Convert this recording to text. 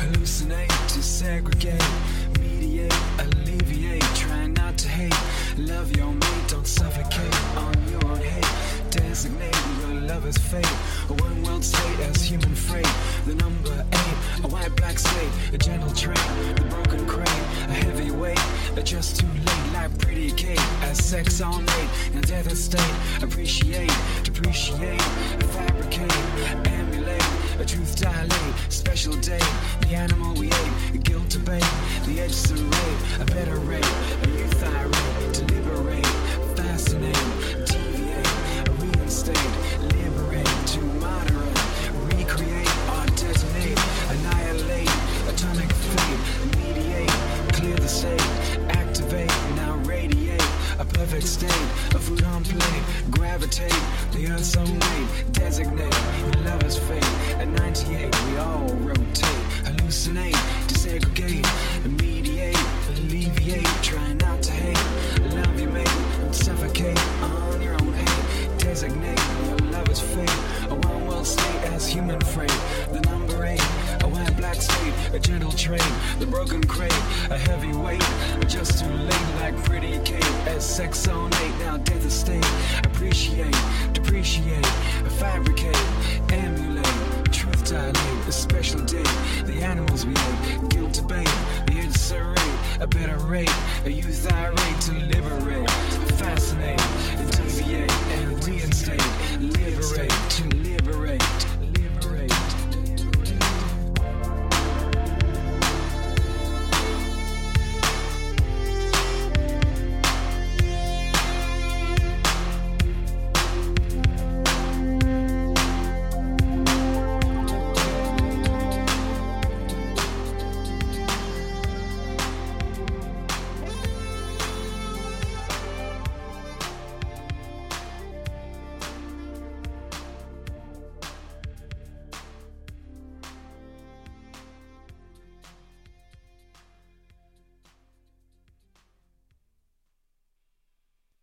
hallucinate, to segregate, mediate, alleviate, try not to hate, love your mate, don't suffocate on your own hate, designate your lover's fate, a one world state as human freight, the number 8, a white black slate, a gentle train, the broken crane, a heavy weight, just too late, like pretty Kate, as sex all night, and death is state, appreciate, depreciate, fabricate, emulate, a truth dilate, special day, the animal we ate, guilt debate, the edge serrate, a better rate, a youth irate, to liberate, fascinate, deviate, reinstate, liberate, to moderate, recreate, or detonate, annihilate, atomic fate, mediate, clear the state, activate, now radiate, a perfect state, a food on plate, gravitate, the earth's own weight, designate, your lover's fate, at 98 we all rotate, hallucinate, desegregate, mediate, alleviate, try not to hate, love your mate, and suffocate on your own hate, designate, your lover's fate, a one world state as human freight, the number 8, a white black state, a gentle train, the broken crate, a heavy weight, just too late like pretty Kate, as sex on 8, now death is state, appreciate, depreciate, fabricate, emulate, truth dilate, a special day, the animals we ate, guilt debate, the edge serrate, a better rate, a youth irate, to liberate, fascinate, deviate, and reinstate, liberate, to liberate.